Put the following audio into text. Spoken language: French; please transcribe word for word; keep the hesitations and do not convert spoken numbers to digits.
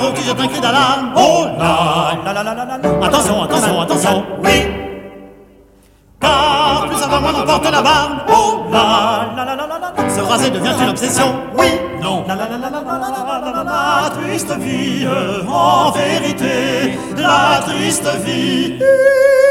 héros qui jette un cri d'alarme. Oh là là là là là là là. Attention, attention, attention, oui. Car plus ça va, moins emporte la barbe. Oh là là là là là là. Se raser devient une obsession, oui. Non. La la la la la la la la la la. La triste vie, en vérité, la triste vie.